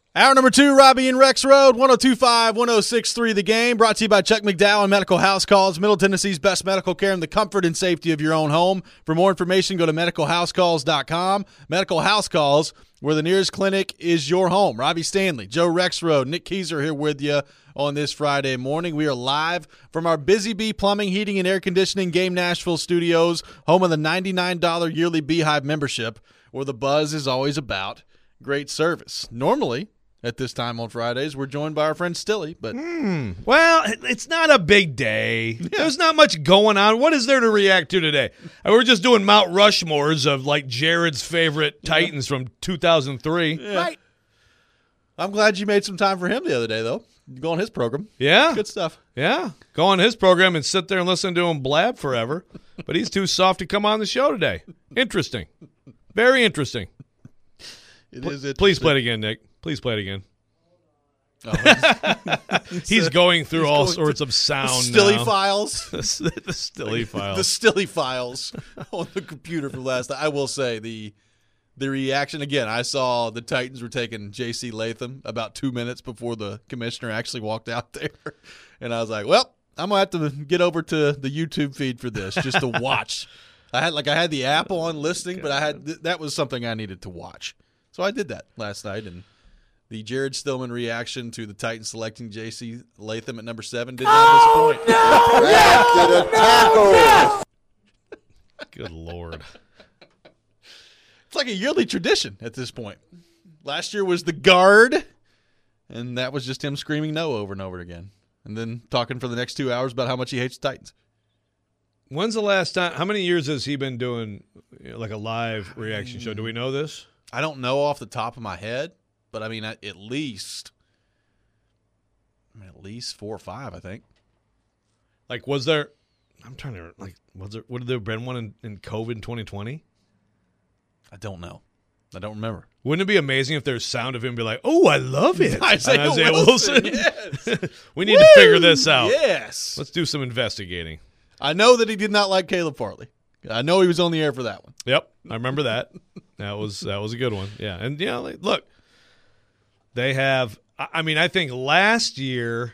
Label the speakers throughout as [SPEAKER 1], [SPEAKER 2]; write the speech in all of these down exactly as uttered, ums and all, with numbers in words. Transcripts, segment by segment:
[SPEAKER 1] Hour number two, Robbie and Rex Road, one oh two point five, one oh six point three The Game, brought to you by Chuck McDowell and Medical House Calls, Middle Tennessee's best medical care in the comfort and safety of your own home. For more information, go to medical house calls dot com. Medical House Calls, where the nearest clinic is your home. Robbie Stanley, Joe Rexrode, Nick Keyser here with you on this Friday morning. We are live from our Busy Bee Plumbing, Heating, and Air Conditioning Game Nashville studios, home of the ninety-nine dollars yearly Beehive membership, where the buzz is always about great service. Normally, at this time on Fridays, we're joined by our friend Stilly, but
[SPEAKER 2] mm, well, it's not a big day. Yeah. There's not much going on. What is there to react to today? We're just doing Mount Rushmores of like Jared's favorite Titans yeah. from two thousand three.
[SPEAKER 1] Yeah. Right. I'm glad you made some time for him the other day, though. You go on his program.
[SPEAKER 2] Yeah.
[SPEAKER 1] Good stuff.
[SPEAKER 2] Yeah. Go on his program and sit there and listen to him blab forever. But he's too soft to come on the show today. Interesting. Very interesting.
[SPEAKER 1] It is interesting.
[SPEAKER 2] Please play it again, Nick. Please play it again.
[SPEAKER 1] Oh,
[SPEAKER 2] he's he's going through all
[SPEAKER 1] going
[SPEAKER 2] sorts of sound.
[SPEAKER 1] The Stilly
[SPEAKER 2] now.
[SPEAKER 1] files.
[SPEAKER 2] the, the Stilly files.
[SPEAKER 1] The Stilly files on the computer from last night. I will say the the reaction again. I saw the Titans were taking J C Latham about two minutes before the commissioner actually walked out there, and I was like, "Well, I'm gonna have to get over to the YouTube feed for this just to watch." I had like I had the app on listening, but I had that was something I needed to watch, so I did that last night and. The Jared Stillman reaction to the Titans selecting J C Latham at number seven did not disappoint.
[SPEAKER 3] No, no, no, no.
[SPEAKER 2] Good Lord.
[SPEAKER 1] It's like a yearly tradition at this point. Last year was the guard, and that was just him screaming no over and over again. And then talking for the next two hours about how much he hates the Titans.
[SPEAKER 2] When's the last time? How many years has he been doing you know, like a live reaction show? Do we know this?
[SPEAKER 1] I don't know off the top of my head. But, I mean, at, at least I mean, at least four or five, I think.
[SPEAKER 2] Like, was there – I'm trying to – like, was there – would there have been one in, in COVID twenty twenty?
[SPEAKER 1] I don't know. I don't remember.
[SPEAKER 2] Wouldn't it be amazing if there's sound of him be like, oh, I love it.
[SPEAKER 1] Isaiah,
[SPEAKER 2] Isaiah
[SPEAKER 1] Wilson.
[SPEAKER 2] Wilson.
[SPEAKER 1] Yes.
[SPEAKER 2] We need Woo! to figure this out.
[SPEAKER 1] Yes.
[SPEAKER 2] Let's do some investigating.
[SPEAKER 1] I know that he did not like Caleb Farley. I know he was on the air for that one.
[SPEAKER 2] Yep. I remember that. That was that was a good one. Yeah. And, you know, like, look. They have – I mean, I think last year,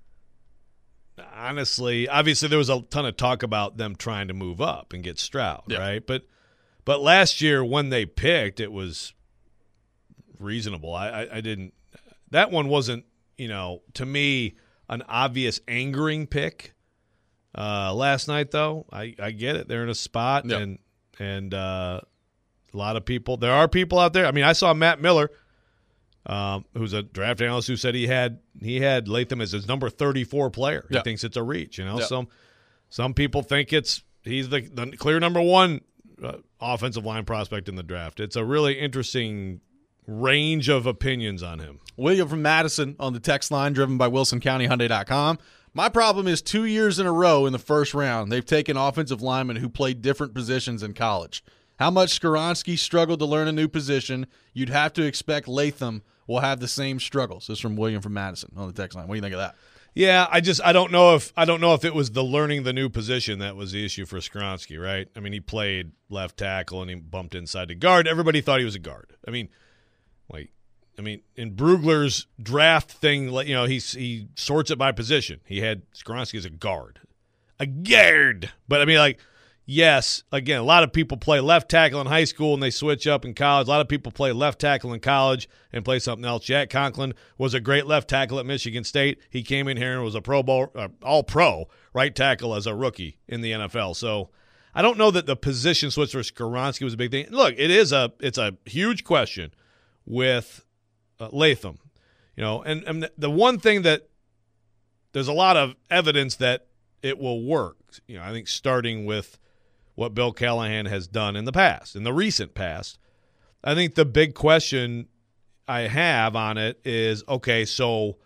[SPEAKER 2] honestly, obviously there was a ton of talk about them trying to move up and get Stroud, yeah. right? But but last year when they picked, it was reasonable. I, I, I didn't – that one wasn't, you know, to me, an obvious angering pick. Uh, last night, though, I, I get it. They're in a spot, yeah. and, and uh, a lot of people – there are people out there. I mean, I saw Matt Miller – Um, who's a draft analyst who said he had he had Latham as his number thirty-four player. He
[SPEAKER 1] yep.
[SPEAKER 2] thinks it's a reach. You know,
[SPEAKER 1] yep.
[SPEAKER 2] some some people think it's he's the, the clear number one uh, offensive line prospect in the draft. It's a really interesting range of opinions on him.
[SPEAKER 1] William from Madison on the text line, driven by Wilson County Hyundai dot com. My problem is two years in a row in the first round, they've taken offensive linemen who played different positions in college. How much Skoronski struggled to learn a new position, you'd have to expect Latham will have the same struggles. This is from William from Madison on the text line. What do you think of that?
[SPEAKER 2] Yeah, I just I don't know if I don't know if it was the learning the new position that was the issue for Skoronski, right? I mean, he played left tackle and he bumped inside to guard. Everybody thought he was a guard. I mean, like I mean, in Brugler's draft thing, you know, he he sorts it by position. He had Skoronski as a guard, a guard. But I mean, like. Yes, again, a lot of people play left tackle in high school and they switch up in college. A lot of people play left tackle in college and play something else. Jack Conklin was a great left tackle at Michigan State. He came in here and was a Pro Bowl, uh, all-pro right tackle as a rookie in the N F L. So I don't know that the position switch for Skoronski was a big thing. Look, it is a it's a huge question with uh, Latham, you know, and, and the one thing that there's a lot of evidence that it will work. You know, I think starting with what Bill Callahan has done in the past, in the recent past. I think the big question I have on it is, okay, so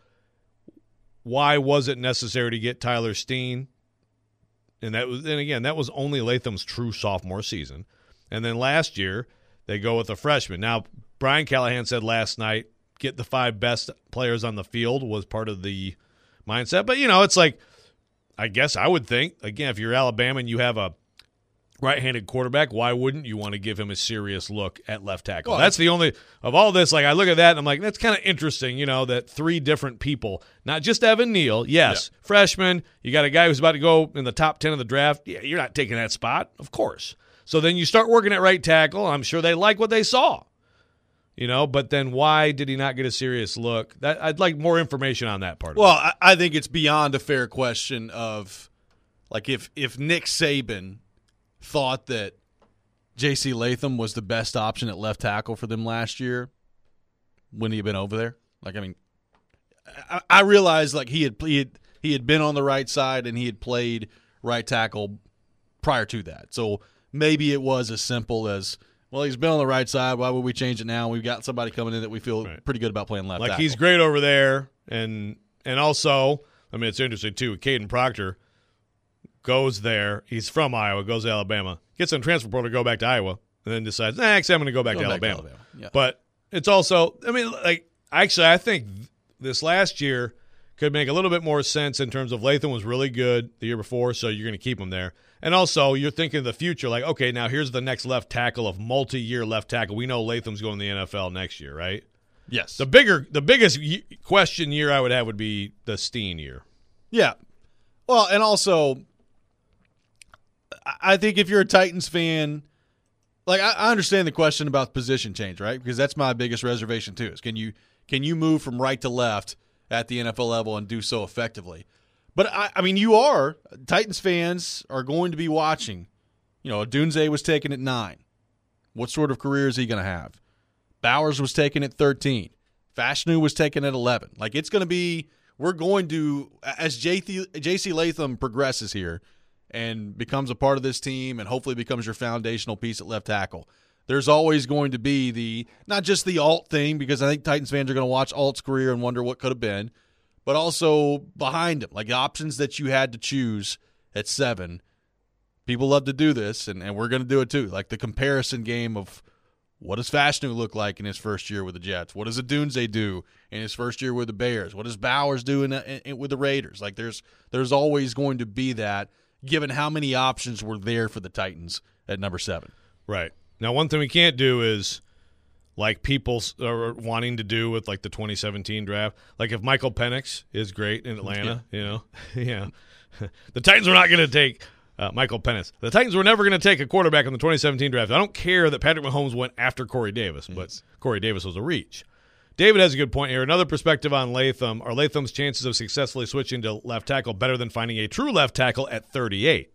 [SPEAKER 2] why was it necessary to get Tyler Steen? And that was, and again, that was only Latham's true sophomore season. And then last year, they go with a freshman. Now, Brian Callahan said last night, get the five best players on the field was part of the mindset. But, you know, it's like, I guess I would think, again, if you're Alabama and you have a right-handed quarterback, why wouldn't you want to give him a serious look at left tackle?
[SPEAKER 1] Well,
[SPEAKER 2] that's the only of all this. Like I look at that and I'm like, that's kind of interesting. You know, that three different people, not just Evan Neal. Yes, yeah. Freshman. You got a guy who's about to go in the top ten of the draft. Yeah, you're not taking that spot, of course. So then you start working at right tackle. I'm sure they like what they saw. You know, but then why did he not get a serious look? That I'd like more information on that part.
[SPEAKER 1] Well,
[SPEAKER 2] of it.
[SPEAKER 1] I, I think it's beyond a fair question of, like, if if Nick Saban thought that J C Latham was the best option at left tackle for them last year, wouldn't he have been over there? Like, I mean, I, I realized like he had, he had he had been on the right side and he had played right tackle prior to that. So maybe it was as simple as, well, he's been on the right side. Why would we change it now? We've got somebody coming in that we feel
[SPEAKER 2] right.
[SPEAKER 1] pretty good about playing left
[SPEAKER 2] like
[SPEAKER 1] tackle.
[SPEAKER 2] He's great over there, and and also, I mean, it's interesting too. Caden Proctor goes there. He's from Iowa, goes to Alabama, gets on transfer portal to go back to Iowa, and then decides, nah, actually, I'm going to go back
[SPEAKER 1] Going
[SPEAKER 2] to
[SPEAKER 1] back
[SPEAKER 2] Alabama.
[SPEAKER 1] to Alabama. Yeah.
[SPEAKER 2] But it's also, I mean, like actually, I think this last year could make a little bit more sense in terms of Latham was really good the year before, so you're going to keep him there. And also, you're thinking of the future, like, okay, now here's the next left tackle of multi-year left tackle. We know Latham's going to the N F L next year, right?
[SPEAKER 1] Yes.
[SPEAKER 2] The bigger, the biggest y- question year I would have would be the Steen year.
[SPEAKER 1] Yeah. Well, and also, I think if you're a Titans fan, like I, I understand the question about position change, right? Because that's my biggest reservation too. Is can you can you move from right to left at the N F L level and do so effectively? But, I, I mean, you are – Titans fans are going to be watching. You know, Odunze was taken at nine. What sort of career is he going to have? Bowers was taken at thirteen. Fashanu was taken at eleven. Like, it's going to be – we're going to – as J C Latham progresses here and becomes a part of this team and hopefully becomes your foundational piece at left tackle, there's always going to be the – not just the Alt thing, because I think Titans fans are going to watch Alt's career and wonder what could have been, but also behind him, like the options that you had to choose at seven. People love to do this, and, and we're going to do it too. Like the comparison game of what does Fashanu look like in his first year with the Jets? What does Odunze do in his first year with the Bears? What does Bowers do in, in, with the Raiders? Like there's there's always going to be that, given how many options were there for the Titans at number seven.
[SPEAKER 2] Right. Now, one thing we can't do is – like people are wanting to do with like the twenty seventeen draft. Like if Michael Penix is great in Atlanta, yeah. you know, yeah, the Titans were not going to take uh, Michael Penix. The Titans were never going to take a quarterback in the twenty seventeen draft. I don't care that Patrick Mahomes went after Corey Davis, but yes. Corey Davis was a reach. David has a good point here. Another perspective on Latham. Are Latham's chances of successfully switching to left tackle better than finding a true left tackle at thirty-eight?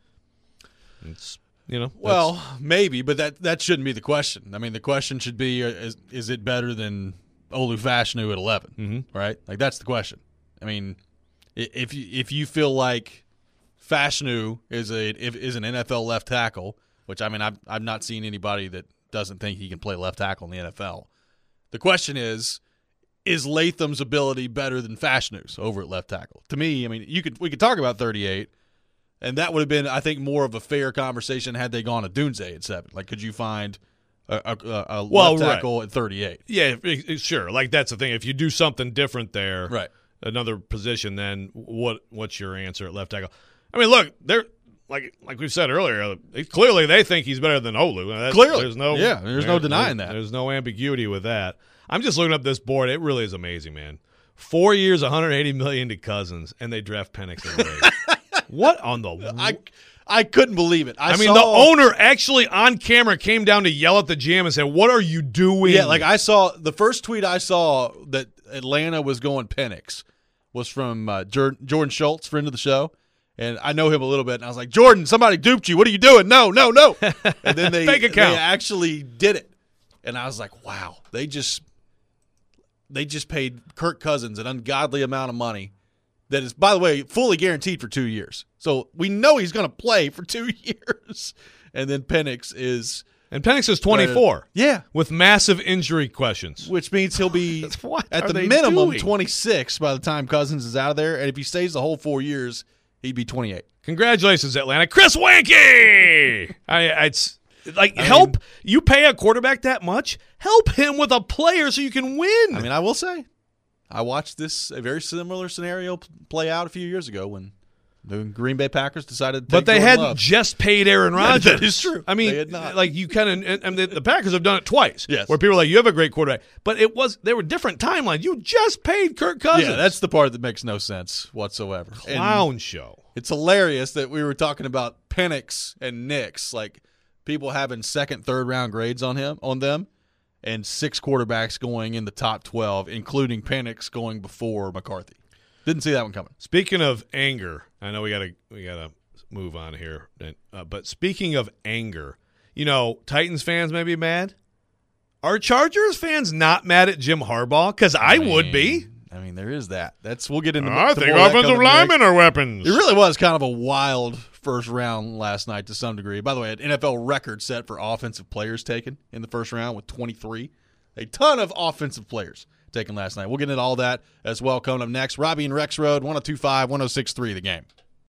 [SPEAKER 2] It's You know,
[SPEAKER 1] well, maybe, but that, that shouldn't be the question. I mean, the question should be: is, is it better than Olu Fashanu at eleven?
[SPEAKER 2] Mm-hmm.
[SPEAKER 1] Right? Like that's the question. I mean, if you, if you feel like Fashanu is a if, is an N F L left tackle, which I mean, I've I've not seen anybody that doesn't think he can play left tackle in the N F L. The question is: is Latham's ability better than Fashanu's over at left tackle? To me, I mean, you could we could talk about thirty-eight. And that would have been, I think, more of a fair conversation had they gone to Odunze at seven. Like, could you find a, a, a
[SPEAKER 2] well,
[SPEAKER 1] left tackle
[SPEAKER 2] right.
[SPEAKER 1] at thirty-eight?
[SPEAKER 2] Yeah, it, it, sure. Like, that's the thing. If you do something different there,
[SPEAKER 1] right.
[SPEAKER 2] another position, then what? what's your answer at left tackle? I mean, look, they're like like we said earlier, clearly they think he's better than Olu. That's,
[SPEAKER 1] clearly.
[SPEAKER 2] There's no,
[SPEAKER 1] yeah, there's no denying
[SPEAKER 2] there's,
[SPEAKER 1] that.
[SPEAKER 2] There's no ambiguity with that. I'm just looking up this board. It really is amazing, man. Four years, one hundred eighty million dollars to Cousins, and they draft Penix in the race. What on the
[SPEAKER 1] I, I couldn't believe it. I,
[SPEAKER 2] I mean,
[SPEAKER 1] saw,
[SPEAKER 2] the owner actually on camera came down to yell at the G M and said, "What are you doing?"
[SPEAKER 1] Yeah, like I saw the first tweet I saw that Atlanta was going Penix was from uh, Jordan Schultz, friend of the show, and I know him a little bit. And I was like, "Jordan, somebody duped you. What are you doing? No, no, no!" And then they
[SPEAKER 2] Fake account.
[SPEAKER 1] they actually did it, and I was like, "Wow!" They just they just paid Kirk Cousins an ungodly amount of money. That is, by the way, fully guaranteed for two years. So we know he's going to play for two years. And then Penix is –
[SPEAKER 2] And Penix is twenty-four.
[SPEAKER 1] Uh, yeah.
[SPEAKER 2] With massive injury questions.
[SPEAKER 1] Which means he'll be
[SPEAKER 2] what
[SPEAKER 1] at
[SPEAKER 2] are
[SPEAKER 1] the
[SPEAKER 2] they
[SPEAKER 1] minimum
[SPEAKER 2] doing?
[SPEAKER 1] twenty-six by the time Cousins is out of there. And if he stays the whole four years, he'd be twenty-eight.
[SPEAKER 2] Congratulations, Atlanta. Chris Weinke! I, it's like
[SPEAKER 1] I
[SPEAKER 2] help.
[SPEAKER 1] mean,
[SPEAKER 2] you pay a quarterback that much? Help him with a player so you can win.
[SPEAKER 1] I mean, I will say, I watched this a very similar scenario play out a few years ago when The Green Bay Packers decided to take
[SPEAKER 2] But they
[SPEAKER 1] Jordan
[SPEAKER 2] hadn't
[SPEAKER 1] Love.
[SPEAKER 2] just paid Aaron Rodgers.
[SPEAKER 1] That is true.
[SPEAKER 2] I
[SPEAKER 1] They
[SPEAKER 2] mean,
[SPEAKER 1] had not.
[SPEAKER 2] like you kind of, I mean, the Packers have done it twice.
[SPEAKER 1] Yes.
[SPEAKER 2] Where people are like, you have a great quarterback. But it was, they were different timelines. You just paid Kirk Cousins.
[SPEAKER 1] Yeah, that's the part that makes no sense whatsoever.
[SPEAKER 2] Clown
[SPEAKER 1] And
[SPEAKER 2] show.
[SPEAKER 1] it's hilarious that we were talking about Penix and Nix, like people having second, third round grades on him, on them, and six quarterbacks going in the top twelve, including Penix going before McCarthy. Didn't see that one coming.
[SPEAKER 2] Speaking of anger, I know we gotta we gotta move on here. Uh, but speaking of anger, you know, Titans fans may be mad. Are Chargers fans not mad at Jim Harbaugh? Because I, I mean, would be.
[SPEAKER 1] I mean, there is that. That's we'll get into.
[SPEAKER 2] I think offensive linemen are weapons.
[SPEAKER 1] It really was kind of a wild first round last night to some degree. By the way, an N F L record set for offensive players taken in the first round with twenty-three. A ton of offensive players taken last night. We'll get into all that as well coming up next. Robbie and Rex Road, one oh two five, one oh six three The Game.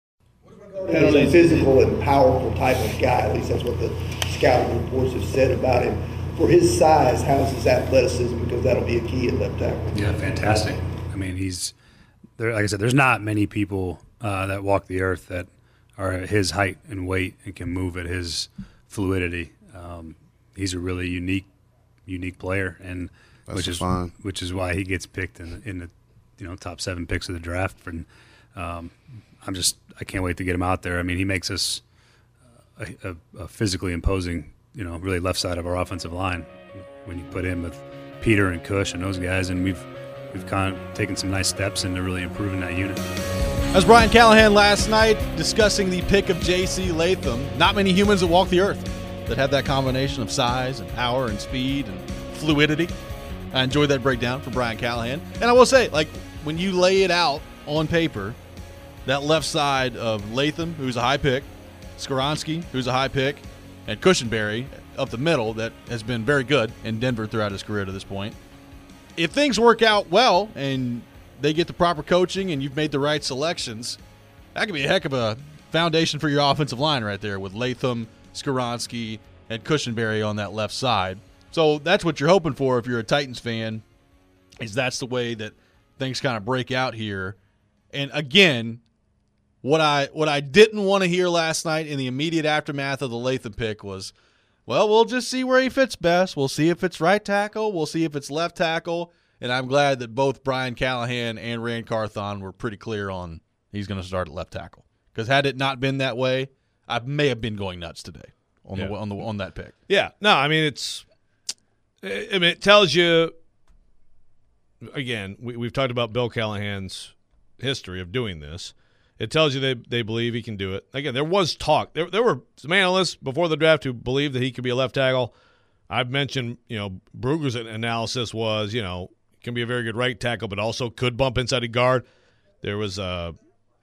[SPEAKER 4] He's a physical and powerful type of guy. At least that's what the scouting reports have said about him. For his size, how's his athleticism? Because that'll be a key at left tackle.
[SPEAKER 5] Yeah, fantastic. I mean, he's there. Like I said, there's not many people uh, that walk the earth that are at his height and weight and can move at his fluidity. Um, he's a really unique, unique player, and
[SPEAKER 3] That's
[SPEAKER 5] which is
[SPEAKER 3] fun.
[SPEAKER 5] which is why he gets picked in the, in the you know top seven picks of the draft. And um, I'm just I can't wait to get him out there. I mean, he makes us a, a, a physically imposing, you know, really left side of our offensive line when you put him with Peter and Cush and those guys, and we've we've kind of taken some nice steps into really improving that unit.
[SPEAKER 1] As Brian Callahan last night discussing the pick of J C Latham, not many humans that walk the earth that have that combination of size and power and speed and fluidity. I enjoyed that breakdown from Brian Callahan. And I will say, like, when you lay it out on paper, that left side of Latham, who's a high pick, Skoronski, who's a high pick, and Cushenberry up the middle that has been very good in Denver throughout his career to this point. If things work out well and they get the proper coaching and you've made the right selections, that could be a heck of a foundation for your offensive line right there with Latham, Skoronski, and Cushenberry on that left side. So that's what you're hoping for if you're a Titans fan, is that's the way that things kind of break out here. And again, what I what I didn't want to hear last night in the immediate aftermath of the Latham pick was, well, we'll just see where he fits best. We'll see if it's right tackle. We'll see if it's left tackle. And I'm glad that both Brian Callahan and Rand Carthon were pretty clear on he's going to start at left tackle. Because had it not been that way, I may have been going nuts today on
[SPEAKER 2] yeah.
[SPEAKER 1] the on the on that pick.
[SPEAKER 2] Yeah, no, I mean it's. I mean, it tells you. Again, we, we've talked about Bill Callahan's history of doing this. It tells you they they believe he can do it. Again, there was talk. There there were some analysts before the draft who believed that he could be a left tackle. I've mentioned, you know, Brugger's analysis was, you know, can be a very good right tackle, but also could bump inside a guard. There was a,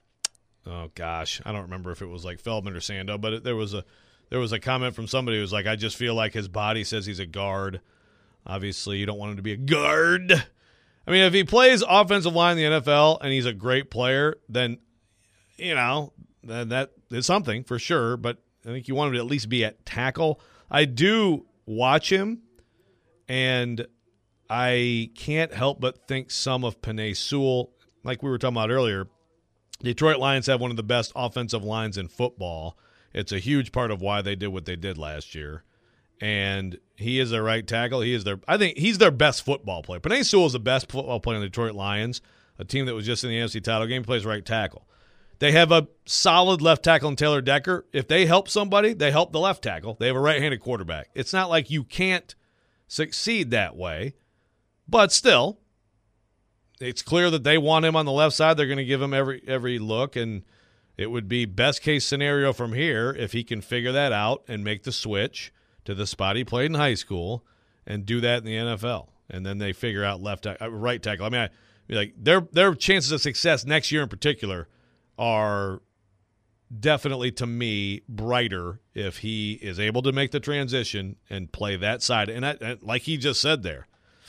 [SPEAKER 2] oh gosh, I don't remember if it was like Feldman or Sando, but it, there was a there was a comment from somebody who was like, I just feel like his body says he's a guard. Obviously, you don't want him to be a guard. I mean, if he plays offensive line in the N F L and he's a great player, then, you know, then that is something for sure. But I think you want him to at least be at tackle. I do watch him, and I can't help but think some of Penei Sewell, like we were talking about earlier. Detroit Lions have one of the best offensive lines in football. It's a huge part of why they did what they did last year. And he is their right tackle. He is their, I think he's their best football player. Penei Sewell is the best football player in the Detroit Lions, a team that was just in the N F C title game, plays right tackle. They have a solid left tackle in Taylor Decker. If they help somebody, they help the left tackle. They have a right-handed quarterback. It's not like you can't succeed that way. But still, it's clear that they want him on the left side. They're going to give him every every look, and it would be best-case scenario from here if he can figure that out and make the switch to the spot he played in high school and do that in the N F L. And then they figure out left tackle, right tackle. I mean, I, like their their chances of success next year in particular are definitely, to me, brighter if he is able to make the transition and play that side. And, I, and like he just said there,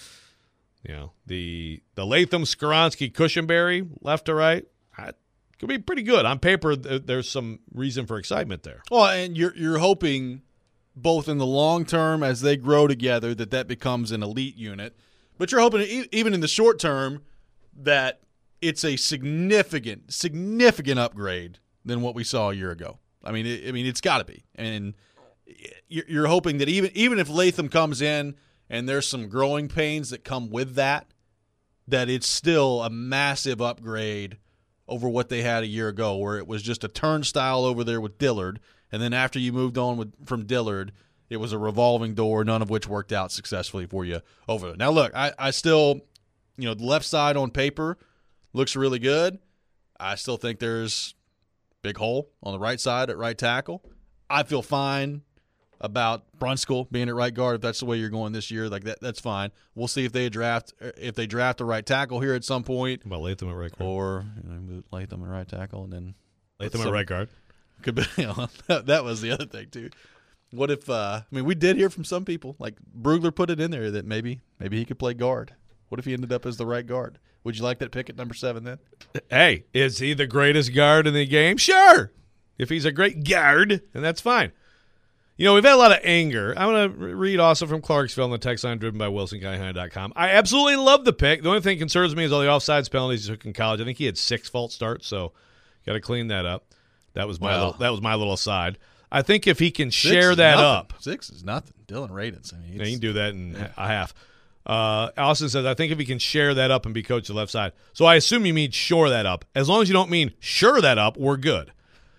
[SPEAKER 2] you know, the the Latham, Skoronski, Cushenberry, left to right, I, could be pretty good. On paper, th- there's some reason for excitement there.
[SPEAKER 1] Well, and you're you're hoping both in the long term as they grow together that that becomes an elite unit, but you're hoping e- even in the short term that it's a significant, significant upgrade than what we saw a year ago. I mean, it, I mean, it's got to be. And you're, you're hoping that even even if Latham comes in and there's some growing pains that come with that, that it's still a massive upgrade over what they had a year ago, where it was just a turnstile over there with Dillard, and then after you moved on with, from Dillard, it was a revolving door, none of which worked out successfully for you over there. Now, look, I, I still, you know, the left side on paper looks really good. I still think there's a big hole on the right side at right tackle. I feel fine about Brunskill being at right guard if that's the way you're going this year. Like that, that's fine. We'll see if they draft if they draft a right tackle here at some point.
[SPEAKER 2] About Latham at right guard,
[SPEAKER 1] or you know, Latham at right tackle, and then
[SPEAKER 2] Latham at right guard.
[SPEAKER 1] Could be. You know, that was the other thing too. What if? Uh, I mean, we did hear from some people, like Brugler put it in there, that maybe maybe he could play guard. What if he ended up as the right guard? Would you like that pick at number seven then?
[SPEAKER 2] Hey, is he the greatest guard in the game? Sure. If he's a great guard, then that's fine. You know, we've had a lot of anger. I'm going to read also from Clarksville on the text line driven by Wilson County Hyundai dot com. I absolutely love the pick. The only thing that concerns me is all the offsides penalties he took in college. I think he had six false starts, so got to clean that up. That was my
[SPEAKER 1] Wow.
[SPEAKER 2] little, that was my little aside. I think if he can
[SPEAKER 1] Six
[SPEAKER 2] share
[SPEAKER 1] is
[SPEAKER 2] that
[SPEAKER 1] nothing.
[SPEAKER 2] up.
[SPEAKER 1] Six is nothing. Dylan Radins. I mean,
[SPEAKER 2] Yeah,
[SPEAKER 1] it's-
[SPEAKER 2] he can do that in a half. Uh, Allison says, I think if he can share that up and be coach to the left side. So I assume you mean shore that up. As long as you don't mean sure that up, we're good.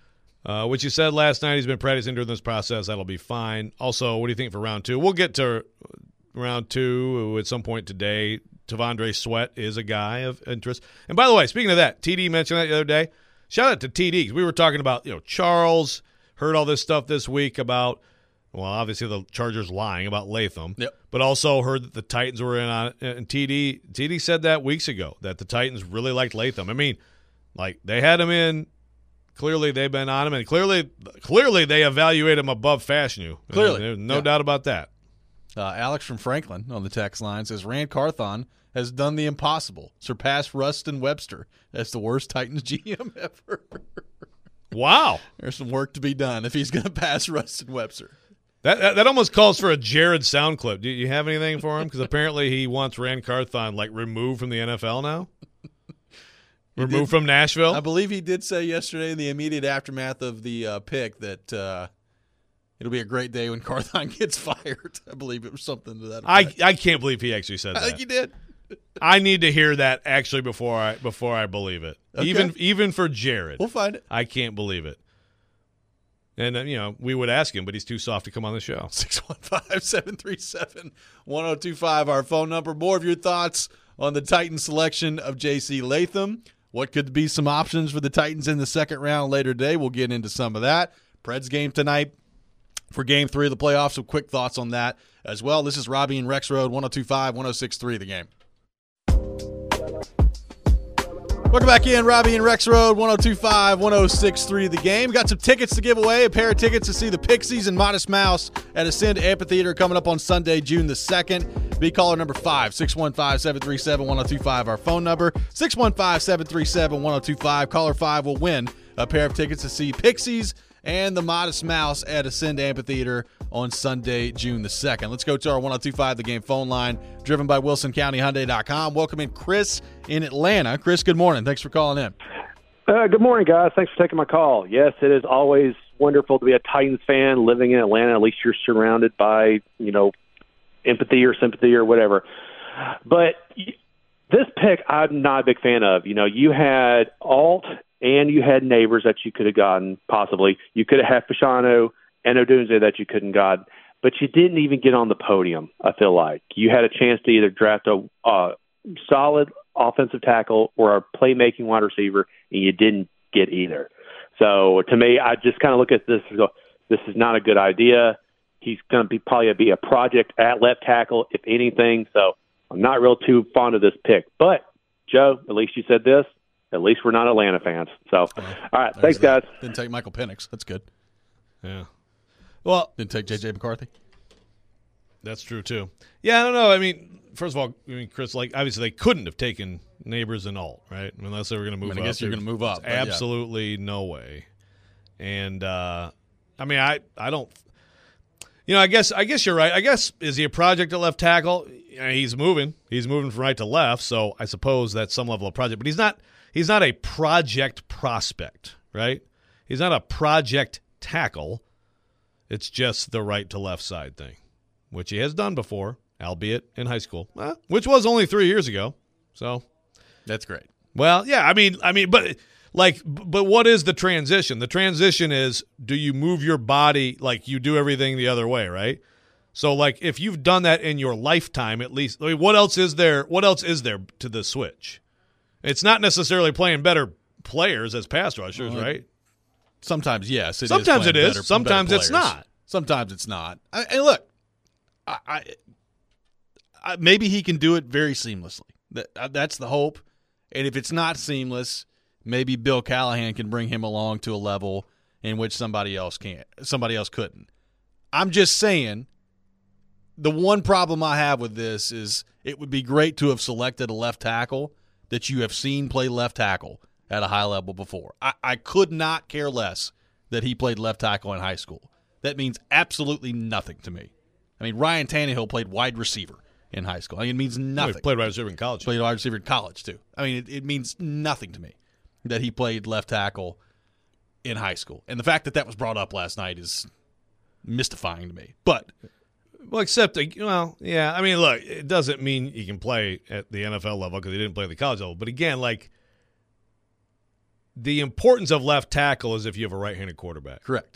[SPEAKER 2] Uh, which you said last night, he's been practicing during this process. That'll be fine. Also, what do you think for round two? We'll get to round two at some point today. Tavondre Sweat is a guy of interest. And by the way, speaking of that, T D mentioned that the other day. Shout out to T D, because we were talking about, you know, Charles, heard all this stuff this week about, well, obviously the Chargers lying about Latham,
[SPEAKER 1] Yep.
[SPEAKER 2] but also heard that the Titans were in on it. And T D, T D said that weeks ago, that the Titans really liked Latham. I mean, like, they had him in. Clearly they've been on him, and clearly clearly they evaluate him above Fashanu.
[SPEAKER 1] Clearly.
[SPEAKER 2] There's no
[SPEAKER 1] Yeah.
[SPEAKER 2] doubt about that.
[SPEAKER 1] Uh, Alex from Franklin on the text line says Rand Carthon has done the impossible, surpassed Rustin Webster as the worst Titans G M ever.
[SPEAKER 2] Wow.
[SPEAKER 1] There's some work to be done if he's going to pass Rustin Webster.
[SPEAKER 2] That, that that almost calls for a Jared sound clip. Do you have anything for him? Because apparently he wants Rand Carthon, like, removed from the N F L now? Removed from Nashville?
[SPEAKER 1] I believe he did say yesterday in the immediate aftermath of the uh, pick that uh, it'll be a great day when Carthon gets fired. I believe it was something to that
[SPEAKER 2] I,
[SPEAKER 1] effect.
[SPEAKER 2] I can't believe he actually said
[SPEAKER 1] I
[SPEAKER 2] that.
[SPEAKER 1] think he did.
[SPEAKER 2] I need to hear that actually before I before I believe it.
[SPEAKER 1] Okay.
[SPEAKER 2] Even even for Jared.
[SPEAKER 1] We'll find it.
[SPEAKER 2] I can't believe it. And, uh, you know, we would ask him, but he's too soft to come on the show.
[SPEAKER 1] six one five, seven three seven, one oh two five, our phone number. More of your thoughts on the Titans selection of J C Latham. What could be some options for the Titans in the second round later today? We'll get into some of that. Preds game tonight for game three of the playoffs. Some quick thoughts on that as well. This is Robbie and Rex Road, one oh two five, one oh six three The Game. Welcome back in, Robbie and Rex Road, one oh two five, one oh six three The Game. Got some tickets to give away, a pair of tickets to see the Pixies and Modest Mouse at Ascend Amphitheater coming up on Sunday, June the second. Be caller number five, six one five, seven three seven, one oh two five, our phone number, six one five, seven three seven, one oh two five. Caller five will win a pair of tickets to see Pixies and the Modest Mouse at Ascend Amphitheater on Sunday, June the second. Let's go to our one oh two five The Game phone line, driven by Wilson County Hyundai dot com. Welcome in Chris in Atlanta. Chris, good morning. Thanks for calling in.
[SPEAKER 6] Uh, good morning, guys. Thanks for taking my call. Yes, it is always wonderful to be a Titans fan living in Atlanta. At least you're surrounded by, you know, empathy or sympathy or whatever. But this pick, I'm not a big fan of. You know, you had Alt and you had Neighbors that you could have gotten, possibly. You could have had Fashanu and Odunze that you couldn't got, but you didn't even get on the podium, I feel like. You had a chance to either draft a uh, solid offensive tackle or a playmaking wide receiver, and you didn't get either. So to me, I just kind of look at this and go, this is not a good idea. He's going to be probably be a project at left tackle, if anything. So I'm not real too fond of this pick. But, Joe, at least you said this. At least we're not Atlanta fans. So, all right, thanks,
[SPEAKER 1] that.
[SPEAKER 6] guys.
[SPEAKER 1] Didn't take Michael Penix. That's good.
[SPEAKER 2] Yeah. Well,
[SPEAKER 1] Didn't take J J McCarthy.
[SPEAKER 2] that's true, too. Yeah, I don't know. I mean, first of all, I mean, Chris, like, obviously they couldn't have taken Neighbors and Alt, right? I mean, unless they were going to move
[SPEAKER 1] I mean,
[SPEAKER 2] up.
[SPEAKER 1] I guess you're
[SPEAKER 2] There's
[SPEAKER 1] going to move up. but yeah.
[SPEAKER 2] Absolutely no way. And, uh, I mean, I, I don't You know, I guess I guess you're right. I guess is he a project at left tackle? Yeah, he's moving. He's moving from right to left, so I suppose that's some level of project. But he's not. He's not a project prospect, right? He's not a project tackle. It's just the right to left side thing, which he has done before, albeit in high school, eh, which was only three years ago. So
[SPEAKER 1] that's great.
[SPEAKER 2] Well, yeah, I mean, I mean, but like, but what is the transition? The transition is, do you move your body like you do everything the other way, right? So, like, if you've done that in your lifetime, at least, I mean, what else is there? What else is there to the switch? It's not necessarily playing better players as pass rushers, well, right?
[SPEAKER 1] Sometimes, yes. It
[SPEAKER 2] Sometimes
[SPEAKER 1] is
[SPEAKER 2] it is.
[SPEAKER 1] Better,
[SPEAKER 2] Sometimes
[SPEAKER 1] better
[SPEAKER 2] it's not.
[SPEAKER 1] Sometimes it's not. I, and look, I, I, I, maybe he can do it very seamlessly. That, uh, that's the hope. And if it's not seamless, maybe Bill Callahan can bring him along to a level in which somebody else can't. Somebody else couldn't. I'm just saying, the one problem I have with this is it would be great to have selected a left tackle that you have seen play left tackle at a high level before. I, I could not care less that he played left tackle in high school. That means absolutely nothing to me. I mean, Ryan Tannehill played wide receiver in high school. I mean, it means nothing.
[SPEAKER 2] He played wide receiver in college.
[SPEAKER 1] Played wide receiver in college, too. I mean, it, it means nothing to me that he played left tackle in high school. And the fact that that was brought up last night is mystifying to me. But
[SPEAKER 2] Well, except, well, yeah. I mean, look, it doesn't mean he can play at the N F L level because he didn't play at the college level. But again, like, the importance of left tackle is if you have a right-handed quarterback.
[SPEAKER 1] Correct.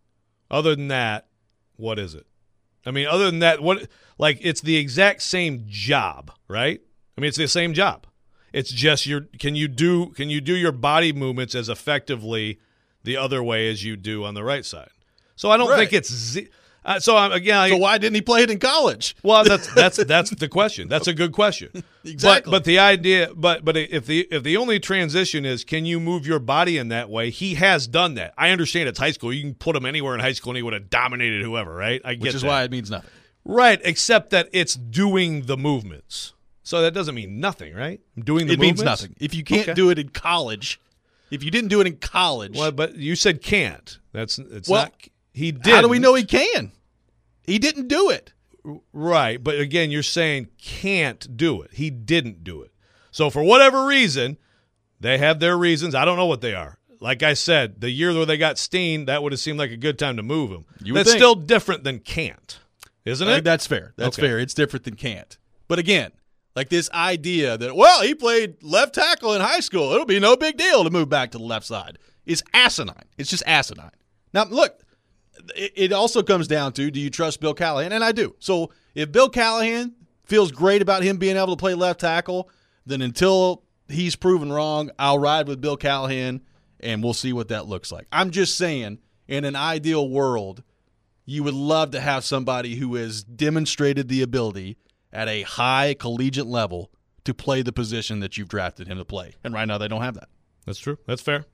[SPEAKER 2] Other than that, what is it? I mean, other than that, what? Like, it's the exact same job, right? I mean, it's the same job. It's just your can you do can you do your body movements as effectively the other way as you do on the right side? So I don't
[SPEAKER 1] right.
[SPEAKER 2] think it's z- uh, so I'm, again. I,
[SPEAKER 1] so why didn't he play it in college?
[SPEAKER 2] Well, that's that's that's the question. That's a good question.
[SPEAKER 1] Exactly.
[SPEAKER 2] But, but the idea, but but if the if the only transition is can you move your body in that way? He has done that. I understand it's high school. You can put him anywhere in high school and he would have dominated whoever, right? I get
[SPEAKER 1] Which is
[SPEAKER 2] that.
[SPEAKER 1] why it means nothing.
[SPEAKER 2] Right, except that it's doing the movements. So that doesn't mean nothing, right? Doing the
[SPEAKER 1] it
[SPEAKER 2] movements?
[SPEAKER 1] means nothing. If you can't
[SPEAKER 2] Okay.
[SPEAKER 1] do it in college, if you didn't do it in college.
[SPEAKER 2] Well, but you said can't. That's it's
[SPEAKER 1] Well,
[SPEAKER 2] not. He did.
[SPEAKER 1] How do we know he can? He didn't do it.
[SPEAKER 2] Right, but again, you're saying can't do it. He didn't do it. So for whatever reason, they have their reasons. I don't know what they are. Like I said, the year where they got Steen, that would have seemed like a good time to move him.
[SPEAKER 1] You would
[SPEAKER 2] That's
[SPEAKER 1] think.
[SPEAKER 2] still different than can't, isn't
[SPEAKER 1] I
[SPEAKER 2] it?
[SPEAKER 1] think that's fair. That's
[SPEAKER 2] Okay.
[SPEAKER 1] fair. It's different than can't. But again, like this idea that, well, he played left tackle in high school. It'll be no big deal to move back to the left side is asinine. It's just asinine. Now, look, it, it also comes down to, do you trust Bill Callahan? And I do. So if Bill Callahan feels great about him being able to play left tackle, then until he's proven wrong, I'll ride with Bill Callahan, and we'll see what that looks like. I'm just saying, in an ideal world, you would love to have somebody who has demonstrated the ability at a high collegiate level to play the position that you've drafted him to play. And right now they don't have that.
[SPEAKER 2] That's true. That's fair.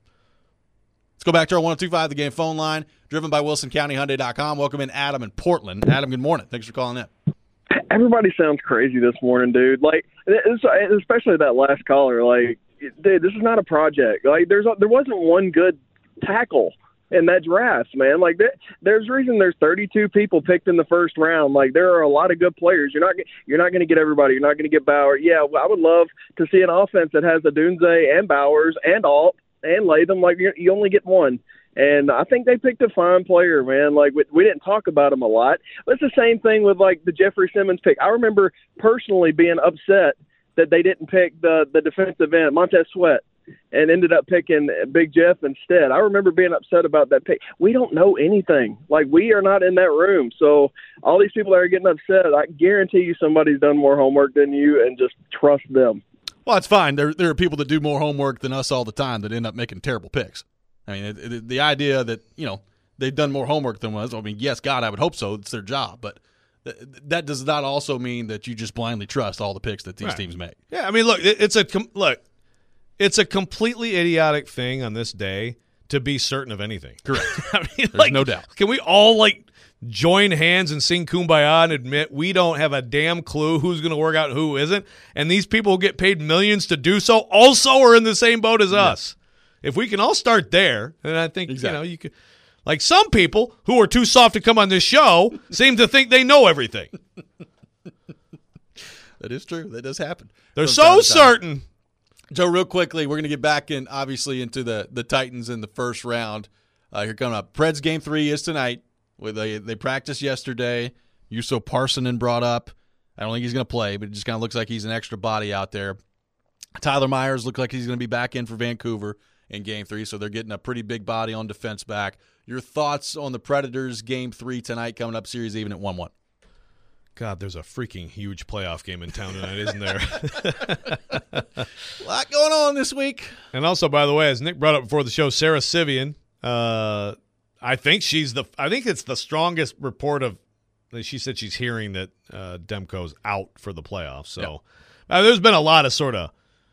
[SPEAKER 1] Let's go back to our one oh two five The Game phone line, driven by Wilson County Hyundai dot com. Welcome in Adam in Portland. Adam, good morning. Thanks for calling in.
[SPEAKER 7] Everybody sounds crazy this morning, dude. Like, it's, especially that last caller. Like, dude, this is not a project. Like, there's a, there wasn't one good tackle in that draft, man. Like, there, there's a reason there's thirty-two people picked in the first round. Like, there are a lot of good players. You're not you're not going to get everybody. You're not going to get Bauer. Yeah, I would love to see an offense that has Odunze and Bowers and Alt and Latham. Like, you you only get one. And I think they picked a fine player, man. Like, we, we didn't talk about him a lot. But it's the same thing with, like, the Jeffrey Simmons pick. I remember personally being upset that they didn't pick the, the defensive end, Montez Sweat, and ended up picking Big Jeff instead. I remember being upset about that pick. We don't know anything. Like, we are not in that room. So all these people that are getting upset, I guarantee you somebody's done more homework than you, and just trust them.
[SPEAKER 1] Well, it's fine. There, there are people that do more homework than us all the time that end up making terrible picks. I mean, it, it, the idea that, you know, they've done more homework than us, I mean, yes, God, I would hope so. It's their job. But th- that does not also mean that you just blindly trust all the picks that these
[SPEAKER 2] Right.
[SPEAKER 1] teams make.
[SPEAKER 2] Yeah, I mean, look, it, it's a com- look, it's a completely idiotic thing on this day to be certain of anything.
[SPEAKER 1] Correct.
[SPEAKER 2] I mean,
[SPEAKER 1] There's
[SPEAKER 2] like,
[SPEAKER 1] no doubt.
[SPEAKER 2] Can we all like join hands and sing Kumbaya and admit we don't have a damn clue who's going to work out and who isn't? And these people who get paid millions to do so also are in the same boat as us. If we can all start there, then I think
[SPEAKER 1] Exactly.
[SPEAKER 2] you know you could. Like some people who are too soft to come on this show seem to think they know everything.
[SPEAKER 1] That is true. That does happen.
[SPEAKER 2] They're
[SPEAKER 1] From
[SPEAKER 2] so
[SPEAKER 1] time to time.
[SPEAKER 2] certain.
[SPEAKER 1] Joe, real quickly, we're going to get back in, obviously, into the, the Titans in the first round. Uh, here coming up. Preds game three is tonight. Where they, they practiced yesterday. Yuso Parsonen brought up. I don't think he's going to play, but it just kind of looks like he's an extra body out there. Tyler Myers looks like he's going to be back in for Vancouver in game three, so they're getting a pretty big body on defense back. Your thoughts on the Predators game three tonight coming up, series even at one one?
[SPEAKER 2] God, there's a freaking huge playoff game in town tonight, isn't there?
[SPEAKER 1] A lot going on this week.
[SPEAKER 2] And also, by the way, as Nick brought up before the show, Sarah Sivian, uh, I think she's the. I think it's the strongest report of. She said she's hearing that uh, Demko's out for the playoffs. So
[SPEAKER 1] Yep.
[SPEAKER 2] uh, there's been a lot of sort of.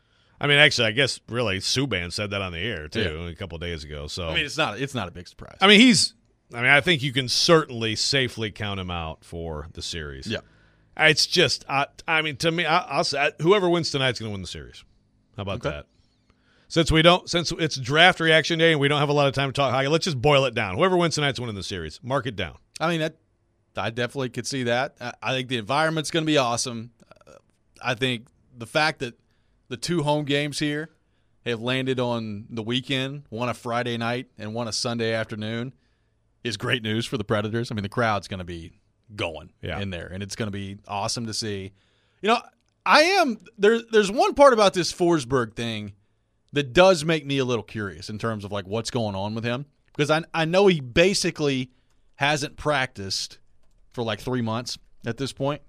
[SPEAKER 2] I mean, actually, I guess really Subban said that on the air too
[SPEAKER 1] Yeah.
[SPEAKER 2] a couple of days ago. So
[SPEAKER 1] I mean, it's not it's not a big surprise.
[SPEAKER 2] I mean, he's. I mean, I think you can certainly safely count him out for the series.
[SPEAKER 1] Yeah.
[SPEAKER 2] It's just. I, I mean, to me, I, I'll say whoever wins tonight's going to win the series. How about
[SPEAKER 1] Okay.
[SPEAKER 2] that? Since we don't, since it's draft reaction day and we don't have a lot of time to talk hockey, let's just boil it down. Whoever wins tonight's winning the series. Mark it down.
[SPEAKER 1] I mean, that, I definitely could see that. I, I think the environment's going to be awesome. Uh, I think the fact that the two home games here have landed on the weekend, one a Friday night and one a Sunday afternoon, is great news for the Predators. I mean, the crowd's going to be going
[SPEAKER 2] Yeah.
[SPEAKER 1] in there, and it's going to be awesome to see. You know, I am there. There's one part about this Forsberg thing that does make me a little curious in terms of like what's going on with him, because I I know he basically hasn't practiced for like three months at this point,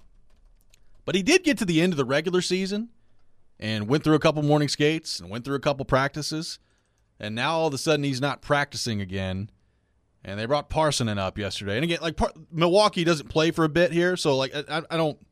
[SPEAKER 1] but he did get to the end of the regular season and went through a couple morning skates and went through a couple practices, and now all of a sudden he's not practicing again. And they brought Parsonen up yesterday, and again, like Par- Milwaukee doesn't play for a bit here, so like I, I don't,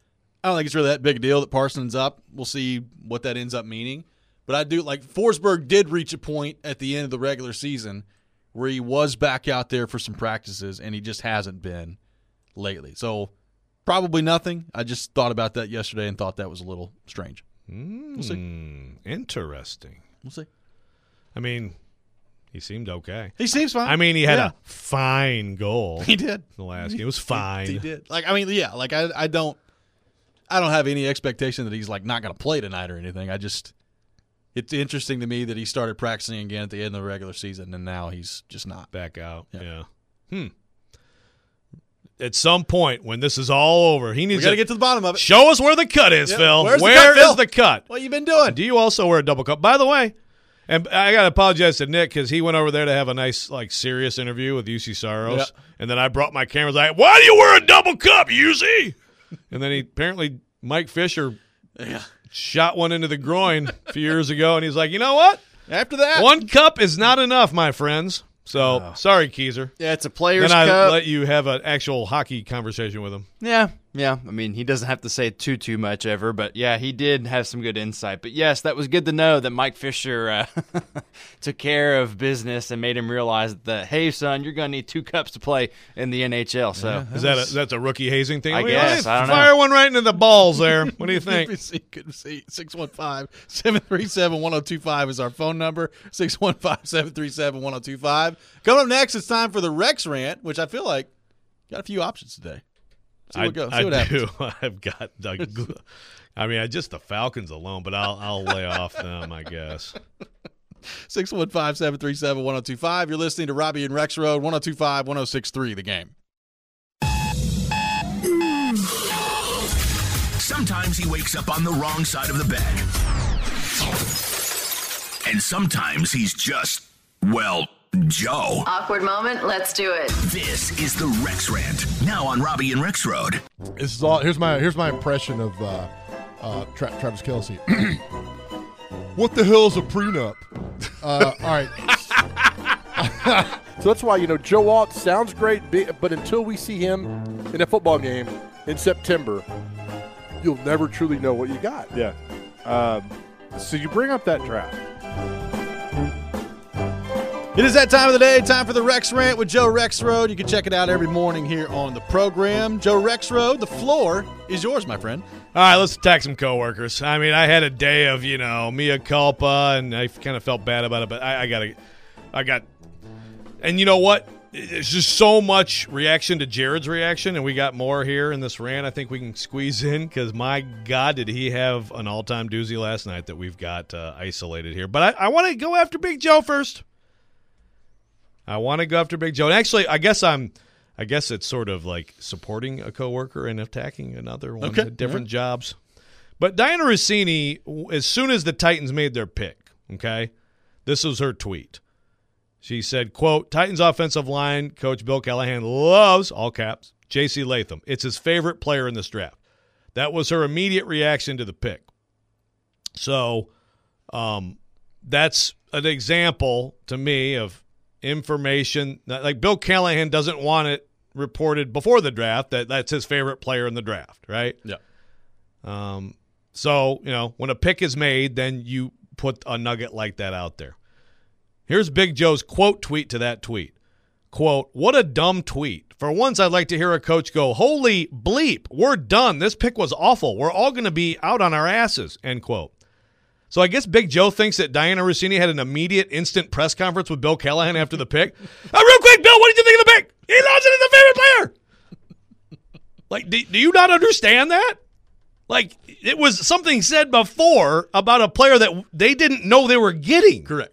[SPEAKER 1] I don't think it's really that big a deal that Parsonen's up. We'll see what that ends up meaning, but I do like Forsberg did reach a point at the end of the regular season where he was back out there for some practices, and he just hasn't been lately. So probably nothing. I just thought about that yesterday and thought that was a little strange. We'll see.
[SPEAKER 2] Mm, interesting.
[SPEAKER 1] We'll see.
[SPEAKER 2] I mean, he seemed okay.
[SPEAKER 1] He seems fine.
[SPEAKER 2] I mean, he had
[SPEAKER 1] Yeah.
[SPEAKER 2] a fine goal.
[SPEAKER 1] He did.
[SPEAKER 2] The last game. It was fine.
[SPEAKER 1] He, he did. Like I mean, yeah. Like I, I don't, I don't have any expectation that he's like not going to play tonight or anything. I just, it's interesting to me that he started practicing again at the end of the regular season, and now he's just not.
[SPEAKER 2] Back out. Yeah.
[SPEAKER 1] Yeah.
[SPEAKER 2] Hmm. At some point when this is all over, he
[SPEAKER 1] We
[SPEAKER 2] needs
[SPEAKER 1] got to
[SPEAKER 2] to
[SPEAKER 1] get to the bottom of it.
[SPEAKER 2] show us where the cut is,
[SPEAKER 1] Yeah,
[SPEAKER 2] Phil.
[SPEAKER 1] where's the
[SPEAKER 2] Where
[SPEAKER 1] cut, Phil?
[SPEAKER 2] is the cut?
[SPEAKER 1] What you been doing?
[SPEAKER 2] Do you also wear a double cup? By the way, and I got to apologize to Nick because he went over there to have a nice, like, serious interview with U C Saros.
[SPEAKER 1] Yeah.
[SPEAKER 2] And then I brought my cameras. Like, why do you wear a double cup, U C? And then he apparently Mike Fisher
[SPEAKER 1] Yeah.
[SPEAKER 2] shot one into the groin a few years ago, and he's like, you know what?
[SPEAKER 1] After that,
[SPEAKER 2] One cup is not enough, my friends. So sorry, Keezer.
[SPEAKER 8] Yeah, it's a Players
[SPEAKER 2] Then I
[SPEAKER 8] Cup.
[SPEAKER 2] let you have an actual hockey conversation with him.
[SPEAKER 8] Yeah, yeah. I mean, he doesn't have to say too, too much ever, but yeah, he did have some good insight. But yes, that was good to know that Mike Fisher uh, took care of business and made him realize that, hey, son, you're going to need two cups to play in the N H L. So
[SPEAKER 2] Is that a, that's a rookie hazing thing?
[SPEAKER 8] I
[SPEAKER 2] I mean,
[SPEAKER 8] guess. I don't know.
[SPEAKER 2] Fire one right into the balls there. What do you think?
[SPEAKER 1] Good to see. six one five, seven three seven, one oh two five is our phone number. six one five, seven three seven, one oh two five. Coming up next, it's time for the Rex rant, which I feel like got a few options today. See what,
[SPEAKER 2] I,
[SPEAKER 1] goes, see
[SPEAKER 2] I
[SPEAKER 1] what happens.
[SPEAKER 2] do. I've got the. I mean, I just the Falcons alone, but I'll I'll lay off them, I guess.
[SPEAKER 1] six one five, seven three seven, one oh two five. You're listening to Robbie and Rex Road, one oh two five, one oh six three, The Game.
[SPEAKER 9] Sometimes he wakes up on the wrong side of the bed. And sometimes he's just, well, Joe.
[SPEAKER 10] Awkward moment. Let's do it.
[SPEAKER 9] This is the Rex Rant, now on Robbie and Rex Road.
[SPEAKER 11] This is all. Here's my here's my impression of uh, uh, Tra- Travis Kelce. What the hell is a prenup? Uh, all right.
[SPEAKER 12] So that's why, you know, Joe Alt sounds great, but until we see him in a football game in September, you'll never truly know what you got.
[SPEAKER 13] Yeah. Um, so you bring up that draft.
[SPEAKER 1] It is that time of the day, time for the Rex Rant with Joe Rexrode. You can check it out every morning here on the program. Joe Rexrode, the floor is yours, my friend.
[SPEAKER 2] All right, let's attack some coworkers. I mean, I had a day of, you know, mea culpa, and I kind of felt bad about it, but I, I got to, I got, and you know what? it's just so much reaction to Jared's reaction, and we got more here in this rant I think we can squeeze in because, my God, did he have an all-time doozy last night that we've got uh, isolated here. But I, I want to go after Big Joe first. I want to go after Big Joe. And actually, I guess I'm – I guess it's sort of like supporting a coworker and attacking another one
[SPEAKER 1] okay.
[SPEAKER 2] at different
[SPEAKER 1] yeah.
[SPEAKER 2] jobs. But Diana Rossini, as soon as the Titans made their pick, okay, this was her tweet. She said, quote, Titans offensive line coach Bill Callahan loves, all caps, J C Latham. It's his favorite player in this draft. That was her immediate reaction to the pick. So um, that's an example to me of information. Like Bill Callahan doesn't want it reported before the draft that that's his favorite player in the draft, right?
[SPEAKER 1] Yeah.
[SPEAKER 2] Um. So, you know, when a pick is made, then you put a nugget like that out there. Here's Big Joe's quote tweet to that tweet. Quote, what a dumb tweet. For once, I'd like to hear a coach go, holy bleep, we're done. This pick was awful. We're all going to be out on our asses, end quote. So I guess Big Joe thinks that Diana Rossini had an immediate, instant press conference with Bill Callahan after the pick. Oh, real quick, Bill, what did you think of the pick? He loves it. He's a favorite player. Like, do, do you not understand that? Like, it was something said before about a player that they didn't know they were getting.
[SPEAKER 1] Correct.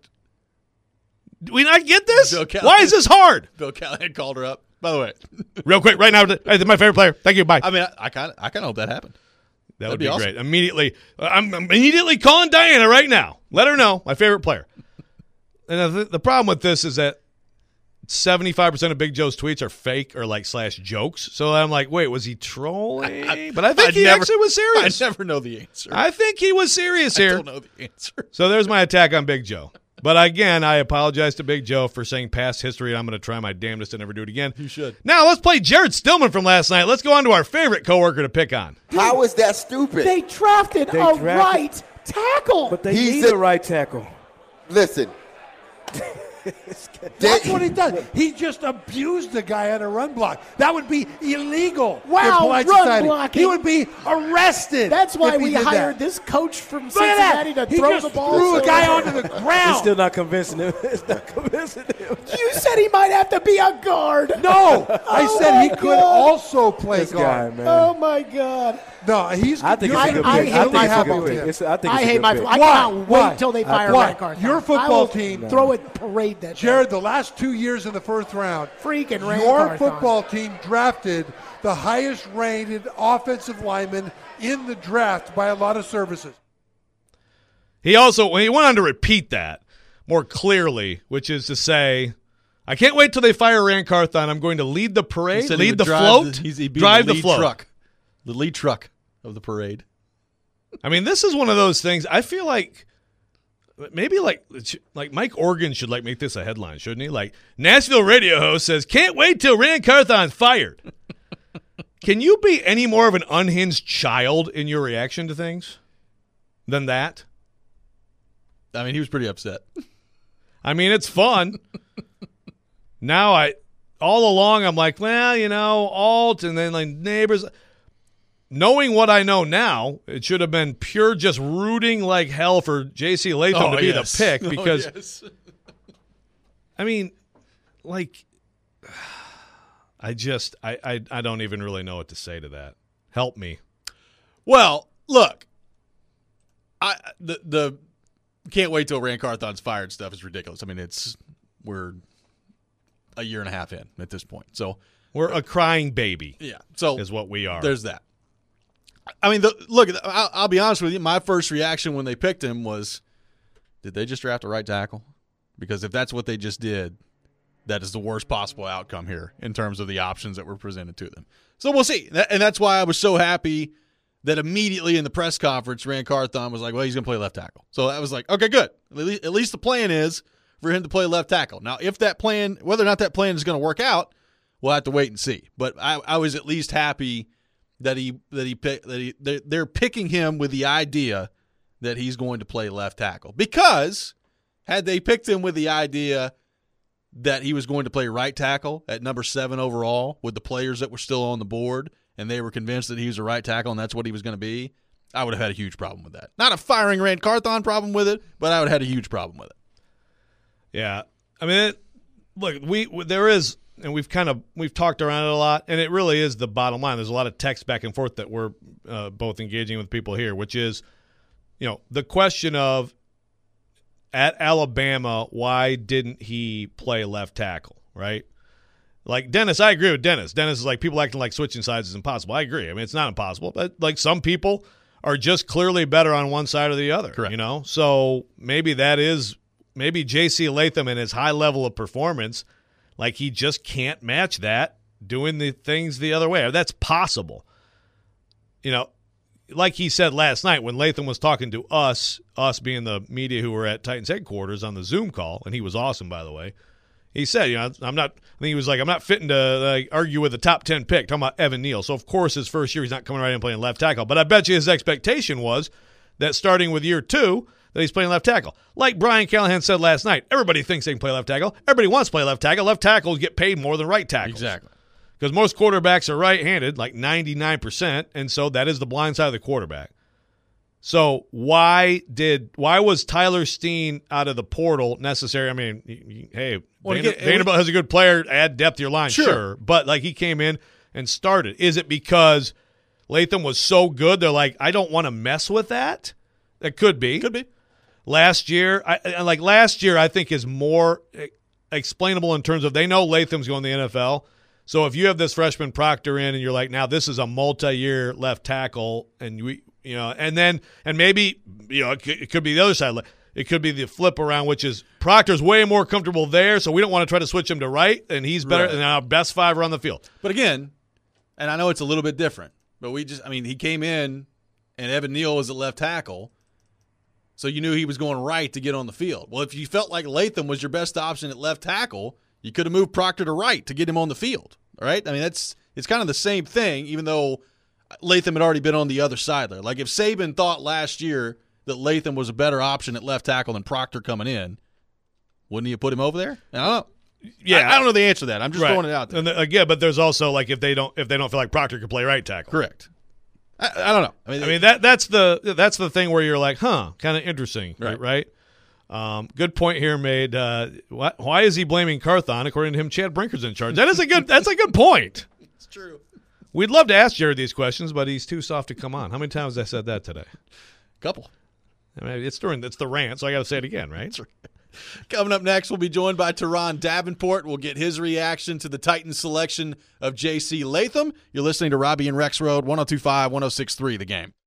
[SPEAKER 2] Do we not get this?
[SPEAKER 1] Bill Callahan,
[SPEAKER 2] why is this hard?
[SPEAKER 1] Bill Callahan called her up. By the way,
[SPEAKER 2] real quick, right now, hey, my favorite player. Thank you. Bye.
[SPEAKER 1] I mean, I kind of, I kind of hope that happened.
[SPEAKER 2] That
[SPEAKER 1] That'd
[SPEAKER 2] would be,
[SPEAKER 1] be awesome.
[SPEAKER 2] great. Immediately, I'm immediately calling Diana right now. Let her know my favorite player. And the, the problem with this is that seventy-five percent of Big Joe's tweets are fake or like slash jokes. So I'm like, wait, was he trolling? I, but I think
[SPEAKER 1] I'd
[SPEAKER 2] he
[SPEAKER 1] never,
[SPEAKER 2] actually was serious.
[SPEAKER 1] I never know the answer.
[SPEAKER 2] I think he was serious
[SPEAKER 1] I
[SPEAKER 2] here.
[SPEAKER 1] don't know the answer.
[SPEAKER 2] So there's my attack on Big Joe. But again, I apologize to Big Joe for saying past history, and I'm going to try my damnedest to never do it again.
[SPEAKER 1] You should.
[SPEAKER 2] Now let's play Jared Stillman from last night. Let's go on to our favorite coworker to pick on.
[SPEAKER 3] How is that stupid?
[SPEAKER 14] They drafted
[SPEAKER 3] They
[SPEAKER 14] a
[SPEAKER 3] drafted-
[SPEAKER 14] right tackle.
[SPEAKER 15] But they
[SPEAKER 3] He's
[SPEAKER 15] need
[SPEAKER 3] a-
[SPEAKER 15] a right tackle.
[SPEAKER 3] Listen,
[SPEAKER 16] That's what he does. He just abused the guy on a run block. That would be illegal.
[SPEAKER 14] Wow,
[SPEAKER 16] in polite
[SPEAKER 14] run
[SPEAKER 16] society.
[SPEAKER 14] blocking.
[SPEAKER 16] He would be arrested.
[SPEAKER 14] That's why
[SPEAKER 16] if he
[SPEAKER 14] we
[SPEAKER 16] did
[SPEAKER 14] hired
[SPEAKER 16] that.
[SPEAKER 14] this coach from
[SPEAKER 16] Look at that.
[SPEAKER 14] Cincinnati to
[SPEAKER 16] He
[SPEAKER 14] throw
[SPEAKER 16] just
[SPEAKER 14] the ball.
[SPEAKER 16] threw a
[SPEAKER 14] so
[SPEAKER 16] guy
[SPEAKER 14] hard.
[SPEAKER 16] onto the
[SPEAKER 15] It's
[SPEAKER 16] ground.
[SPEAKER 15] still not convincing him. It's not convincing him.
[SPEAKER 14] You said he might have to be a guard.
[SPEAKER 16] No, I
[SPEAKER 14] Oh
[SPEAKER 16] said he
[SPEAKER 14] my
[SPEAKER 16] could
[SPEAKER 14] God.
[SPEAKER 16] also play
[SPEAKER 15] This
[SPEAKER 16] guard.
[SPEAKER 15] guy, man.
[SPEAKER 14] Oh my God!
[SPEAKER 16] No, he's.
[SPEAKER 15] I think
[SPEAKER 16] you're
[SPEAKER 15] it's a good
[SPEAKER 14] I- I
[SPEAKER 15] pick.
[SPEAKER 14] hate
[SPEAKER 15] I think
[SPEAKER 14] my
[SPEAKER 15] it's a
[SPEAKER 14] football
[SPEAKER 15] good
[SPEAKER 14] team.
[SPEAKER 15] pick. It's, I think
[SPEAKER 14] I
[SPEAKER 15] it's a
[SPEAKER 14] hate
[SPEAKER 15] good
[SPEAKER 14] my.
[SPEAKER 15] pick.
[SPEAKER 14] I
[SPEAKER 16] Why?
[SPEAKER 14] cannot
[SPEAKER 16] Why?
[SPEAKER 14] wait till they fire
[SPEAKER 16] Why?
[SPEAKER 14] Ryan Carthon.
[SPEAKER 16] Your
[SPEAKER 14] I
[SPEAKER 16] football
[SPEAKER 14] will
[SPEAKER 16] team-
[SPEAKER 14] throw it, parade that.
[SPEAKER 16] Jared, the last two years in the first round,
[SPEAKER 14] freaking Ryan
[SPEAKER 16] your
[SPEAKER 14] Carthon.
[SPEAKER 16] football team drafted the highest rated offensive lineman in the draft by a lot of services.
[SPEAKER 2] He also he went on to repeat that more clearly, which is to say, I can't wait till they fire Rand Carthon. I'm going to lead the
[SPEAKER 1] He
[SPEAKER 2] parade,
[SPEAKER 1] said he
[SPEAKER 2] lead
[SPEAKER 1] would
[SPEAKER 2] the
[SPEAKER 1] drive
[SPEAKER 2] float,
[SPEAKER 1] the- he's, he'd be
[SPEAKER 2] drive
[SPEAKER 1] the,
[SPEAKER 2] the
[SPEAKER 1] lead
[SPEAKER 2] float.
[SPEAKER 1] truck, the lead truck of the parade.
[SPEAKER 2] I mean, this is one of those things. I feel like maybe like like Mike Organ should like make this a headline, shouldn't he? Like Nashville radio host says, "Can't wait till Rand Carthon's fired." Can you be any more of an unhinged child in your reaction to things than that?
[SPEAKER 1] I mean, he was pretty upset.
[SPEAKER 2] I mean, it's fun. Now I all along I'm like, well, you know, alt and then like neighbors. Knowing what I know now, it should have been pure just rooting like hell for J C Latham
[SPEAKER 1] Oh,
[SPEAKER 2] to be
[SPEAKER 1] yes.
[SPEAKER 2] the pick
[SPEAKER 1] Oh,
[SPEAKER 2] because,
[SPEAKER 1] yes.
[SPEAKER 2] I mean, like, I just, I, I, I don't even really know what to say to that. Help me.
[SPEAKER 1] Well, look, I the the can't wait till Rand Carthon's fired stuff is ridiculous. I mean, it's we're a year and a half in at this point, so
[SPEAKER 2] we're a crying baby.
[SPEAKER 1] Yeah, so
[SPEAKER 2] is what we are.
[SPEAKER 1] There's that. I mean, the, look, I'll, I'll be honest with you. My first reaction when they picked him was, did they just draft a right tackle? Because if that's what they just did, that is the worst possible outcome here in terms of the options that were presented to them. So we'll see. And that's why I was so happy that immediately in the press conference, Rand Carthon was like, well, he's going to play left tackle. So I was like, okay, good. At least, at least the plan is for him to play left tackle. Now, if that plan, whether or not that plan is going to work out, we'll have to wait and see. But I, I was at least happy that he that he pick, that he they're, they're picking him with the idea that he's going to play left tackle. Because had they picked him with the idea that he was going to play right tackle at number seven overall with the players that were still on the board, and they were convinced that he was a right tackle and that's what he was going to be, I would have had a huge problem with that. Not a firing Rand Carthon problem with it, but I would have had a huge problem with it.
[SPEAKER 2] Yeah. I mean, it, look, we there is and we've kind of we've talked around it a lot, and it really is the bottom line. There's a lot of text back and forth that we're uh, both engaging with people here, which is, you know, the question of at Alabama, why didn't he play left tackle, right? Like Dennis, I agree with Dennis. Dennis is like, people acting like switching sides is impossible. I agree. I mean, it's not impossible, but like some people are just clearly better on one side or the other. Correct. You know, so maybe that is maybe J C Latham and his high level of performance. Like, he just can't match that doing the things the other way. That's possible. You know, like he said last night when Latham was talking to us, us being the media who were at Titans headquarters on the Zoom call, and he was awesome, by the way. He said, you know, I'm not, I think he was like, I'm not fitting to like, argue with the top ten pick, talking about Evan Neal. So, of course, his first year, he's not coming right in and playing left tackle. But I bet you his expectation was that starting with year two, that he's playing left tackle. Like Brian Callahan said last night, everybody thinks they can play left tackle. Everybody wants to play left tackle. Left tackles get paid more than right tackles.
[SPEAKER 1] Exactly.
[SPEAKER 2] Because most quarterbacks are right-handed, like ninety-nine percent, and so that is the blind side of the quarterback. So why did why was Tyler Steen out of the portal necessary? I mean, he, he, hey,
[SPEAKER 1] Well,
[SPEAKER 2] Vander-
[SPEAKER 1] get-
[SPEAKER 2] Vanderbilt has a good player. Add depth to your line,
[SPEAKER 1] Sure.
[SPEAKER 2] sure. But, like, he came in and started. Is it because Latham was so good, they're like, I don't want to mess with that? That could be.
[SPEAKER 1] Could be.
[SPEAKER 2] Last year, I, like last year, I think is more explainable in terms of they know Latham's going to the N F L. So if you have this freshman Proctor in and you're like, now this is a multi-year left tackle, and we, you know, and then and maybe you know it could, it could be the other side. It could be the flip around, which is Proctor's way more comfortable there, so we don't want to try to switch him to right, and he's better
[SPEAKER 1] Right.
[SPEAKER 2] than our best five are on the field.
[SPEAKER 1] But again, and I know it's a little bit different, but we just, I mean, he came in and Evan Neal was at left tackle. So you knew he was going right to get on the field. Well, if you felt like Latham was your best option at left tackle, you could have moved Proctor to right to get him on the field. All right? I mean, that's it's kind of the same thing, even though Latham had already been on the other side there. Like if Saban thought last year that Latham was a better option at left tackle than Proctor coming in, wouldn't he have put him over there? I don't know.
[SPEAKER 2] Yeah,
[SPEAKER 1] I, I don't know the answer to that. I'm just
[SPEAKER 2] Right.
[SPEAKER 1] throwing it out there.
[SPEAKER 2] And the, again, but there's also like if they don't if they don't feel like Proctor could play right tackle,
[SPEAKER 1] correct. I, I don't know. I mean,
[SPEAKER 2] I mean that that's the that's the thing where you're like, huh, kind of interesting,
[SPEAKER 1] Right.
[SPEAKER 2] right? Um, good point here made. Uh, why, why is he blaming Carthon? According to him, Chad Brinker's in charge. That is a good. That's a good point.
[SPEAKER 1] It's true.
[SPEAKER 2] We'd love to ask Jared these questions, but he's too soft to come on. How many times have I said that today?
[SPEAKER 1] Couple.
[SPEAKER 2] I mean, it's during it's the rant, so I got to say it again, right?
[SPEAKER 1] That's right. Coming up next, we'll be joined by Teron Davenport. We'll get his reaction to the Titans' selection of J C Latham. You're listening to Robbie and Rex Road, one oh two point five, one oh six point three The Game.